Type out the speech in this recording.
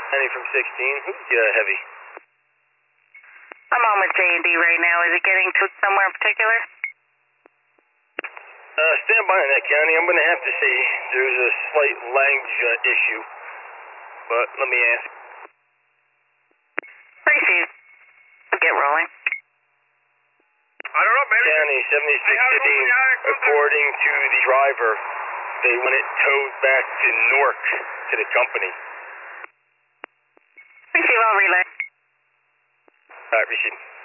Penny from 16. Who's heavy? I'm on with J&D right now. Is it getting to somewhere in particular? Stand by in that county. I'm going to have to say there's a slight language issue, but let me ask. Appreciate it. Get rolling. I don't know, baby. County 7615, according to the driver, they want it towed back to Newark to the company. Appreciate it. I'll relay. All right, receive.